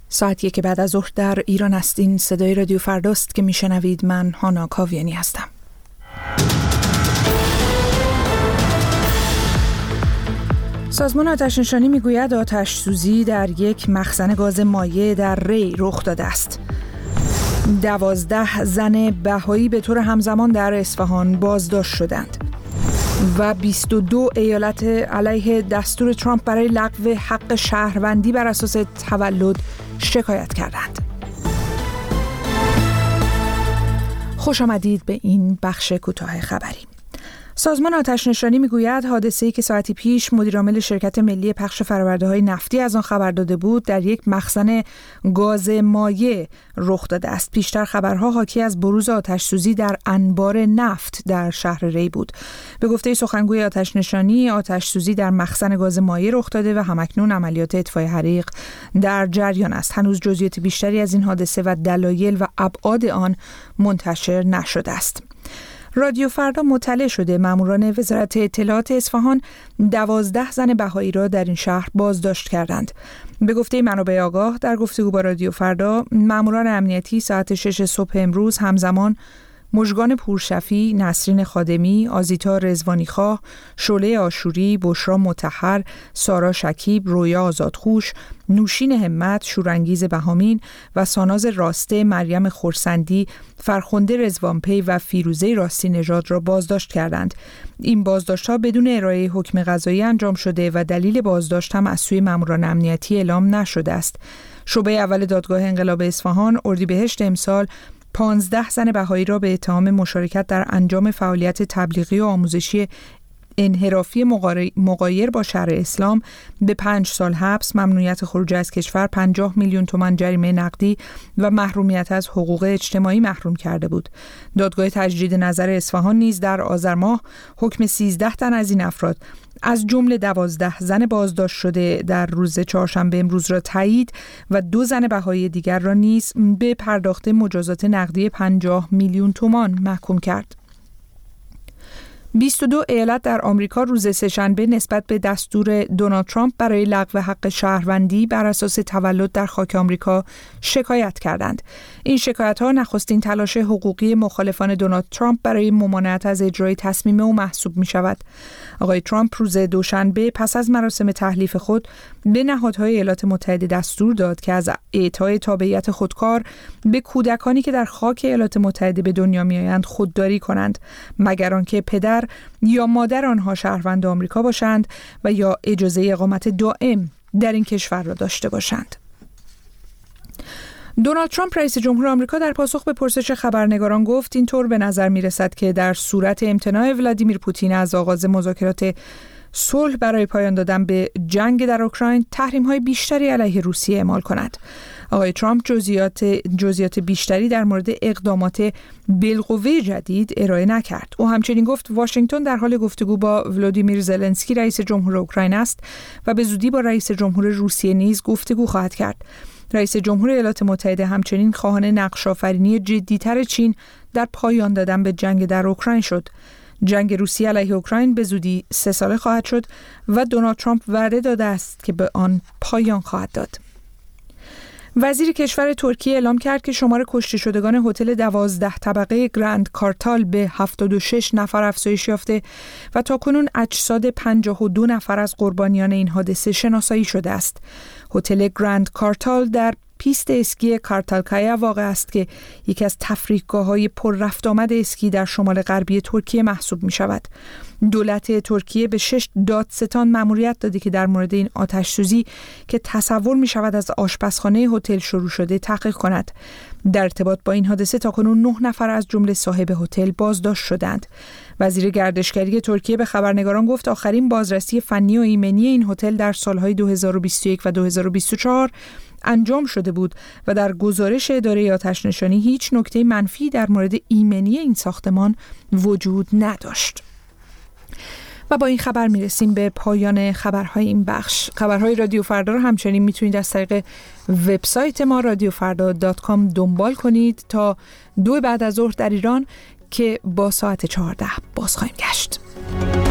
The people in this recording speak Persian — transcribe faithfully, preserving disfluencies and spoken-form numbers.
ساعت یک بعد از ظهر در ایران است. این صدای رادیو فرداست که میشنوید. من هانا کاویانی هستم. سازمان آتش‌نشانی میگوید آتش سوزی در یک مخزن گاز مایع در ری رخ داده است. دوازده زن بهایی به طور همزمان در اصفهان بازداشت شدند و بیست و دو ایالت علیه دستور ترامپ برای لغو حق شهروندی بر اساس تولد شکایت کردند. خوش آمدید به این بخش کوتاه خبری. سازمان آتش‌نشانی میگوید حادثه‌ای که ساعتی پیش مدیرعامل شرکت ملی پخش فرآورده‌های نفتی از آن خبر داده بود در یک مخزن گاز مایع رخ داده است. پیشتر خبرها حاکی از بروز آتش‌سوزی در انبار نفت در شهر ری بود. به گفته سخنگوی آتش‌نشانی، آتش‌سوزی در مخزن گاز مایع رخ داده و همکنون عملیات اطفای حریق در جریان است. هنوز جزئیات بیشتری از این حادثه و دلایل و ابعاد آن منتشر نشده است. رادیو فردا مطلع شده ماموران وزارت اطلاعات اصفهان دوازده زن بهایی را در این شهر بازداشت کردند. به گفته منابع آگاه در گفتگو با رادیو فردا، ماموران امنیتی ساعت شش صبح امروز همزمان مژگان پورشفی، نسرین خادمی، آزیتا رضوانیخواه، شعله آشوری، بشرا مطهر، سارا شکیب، رویا آزادخوش، نوشین همت، شورانگیز بهامین و ساناز راسته، مریم خورسندی، فرخنده رضوانپی و فیروزه راستی نژاد را بازداشت کردند. این بازداشت‌ها بدون ارائه حکم قضایی انجام شده و دلیل بازداشت هم از سوی ماموران امنیتی اعلام نشده است. شعبه اول دادگاه انقلاب اصفهان اردیبهشت امسال پانزده زن بهایی را به اتهام مشارکت در انجام فعالیت تبلیغی و آموزشی انحرافی مغایر با شرع اسلام به پنج سال حبس، ممنوعیت خروج از کشور، پنجاه میلیون تومان جریمه نقدی و محرومیت از حقوق اجتماعی محروم کرده بود. دادگاه تجدید نظر اصفهان نیز در آذر ماه حکم سیزده تن از این افراد از جمله دوازده زن بازداشت شده در روز چهارشنبه امروز را تایید و دو زن بهایی دیگر را نیز به پرداخت مجازات نقدی پنجاه میلیون تومان محکوم کرد. بیست و دو ایالت در آمریکا روز سه‌شنبه نسبت به دستور دونالد ترامپ برای لغو حق شهروندی بر اساس تولد در خاک آمریکا شکایت کردند. این شکایت‌ها نخستین تلاش حقوقی مخالفان دونالد ترامپ برای ممانعت از اجرای تصمیم او محسوب می‌شود. آقای ترامپ روز دوشنبه پس از مراسم تحلیف خود به نهادهای ایالات متحده دستور داد که از اعطای تابعیت خودکار به کودکانی که در خاک ایالات متحده به دنیا می‌آیند خودداری کنند، مگر آنکه پدر یا مادر آنها شهروند آمریکا باشند و یا اجازه اقامت دائم در این کشور را داشته باشند. دونالد ترامپ رئیس جمهور آمریکا در پاسخ به پرسش خبرنگاران گفت اینطور به نظر می رسد که در صورت امتناع ولادیمیر پوتین از آغاز مذاکرات صلح برای پایان دادن به جنگ در اوکراین، تحریم‌های بیشتری علیه روسیه اعمال کند. آقای ترامپ جزئیات جزئیات بیشتری در مورد اقدامات بالقوه جدید ارائه نکرد. او همچنین گفت واشنگتن در حال گفتگو با ولادیمیر زلنسکی رئیس جمهور اوکراین است و به زودی با رئیس جمهور روسیه نیز گفتگو خواهد کرد. رئیس جمهور ایالات متحده همچنین خواهان نقش‌آفرینی جدی‌تر چین در پایان دادن به جنگ در اوکراین شد. جنگ روسیه علیه اوکراین به زودی سه ساله خواهد شد و دونالد ترامپ وعده داده است که به آن پایان خواهد داد. وزیر کشور ترکیه اعلام کرد که شمار کشته شدگان هتل دوازده طبقه گرند کارتال به هفتاد و شش نفر افزایش یافته و تاکنون اجساد پنجاه و دو نفر از قربانیان این حادثه شناسایی شده است. هتل گرند کارتال در پیست اسکی کارتالکایا واقع است که یکی از تفریحگاه‌های پر رفت آمد اسکی در شمال غربی ترکیه محسوب می شود. دولت ترکیه به شش دادستان مأموریت داده که در مورد این آتش سوزی که تصور می شود از آشپزخانه هتل شروع شده تحقیق کند. در ارتباط با این حادثه تاکنون نه نفر از جمله صاحب هتل بازداشت شدند. وزیر گردشگری ترکیه به خبرنگاران گفت آخرین بازرسی فنی و ایمنی این هتل در سالهای دو هزار و بیست و یک و دو هزار و بیست و چهار انجام شده بود و در گزارش اداره آتش‌نشانی هیچ نکته منفی در مورد ایمنی این ساختمان وجود نداشت. و با این خبر میرسیم به پایان خبرهای این بخش. خبرهای رادیو فردا رو همچنین میتونید از طریق وبسایت ما رادیو فردا دات کام دنبال کنید تا دو بعد از ظهر در ایران که با ساعت چهارده باز خواهیم گشت.